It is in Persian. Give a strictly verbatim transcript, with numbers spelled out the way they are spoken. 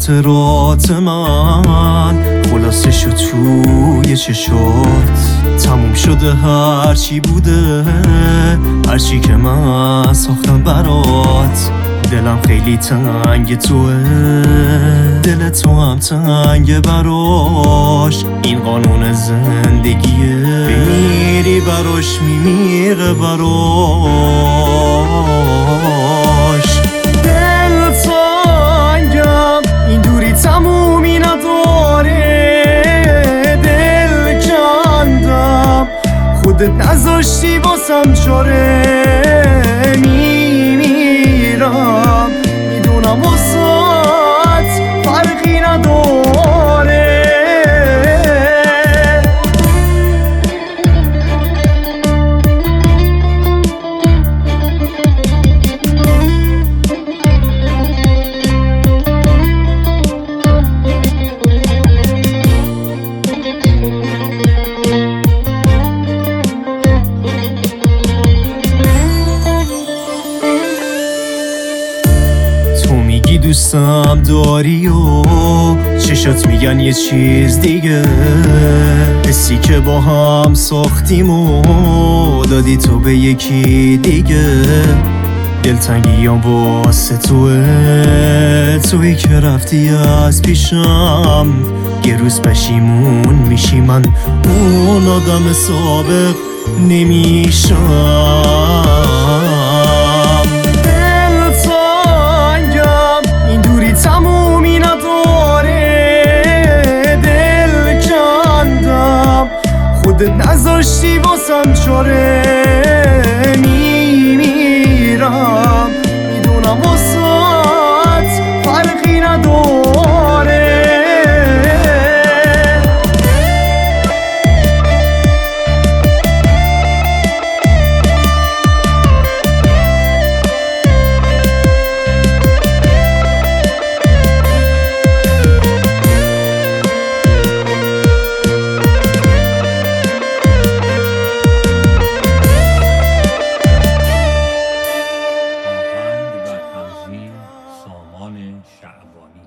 خاطرات من خلاصه شد توی چشات. تموم شده هرچی بوده، هرچی که من ساختم برات. دلم خیلی تنگ توه، دل تو هم تنگ براش. این قانون زندگیه، بمیری براش میمیره براش. دل تنگم این دوری تمومی نداره. دل کندم خودت نذاشتی واسم چاره. میمیرم میدونم واسات فرقی نداره. دوستم داری و چشات میگن یه چیز دیگه. حسی که با هم ساختیم و دادی تو به یکی دیگه. دلتنگیام واسه توه، توی که رفتی از پیشم. یه روز پشیمون میشی، من اون آدم سابق نمیشم. تمومی نداره. دل کندم خودت نذاشتی واسم چاره. میمیرم میدونم واسات فرقی نداره. سامان شعبانی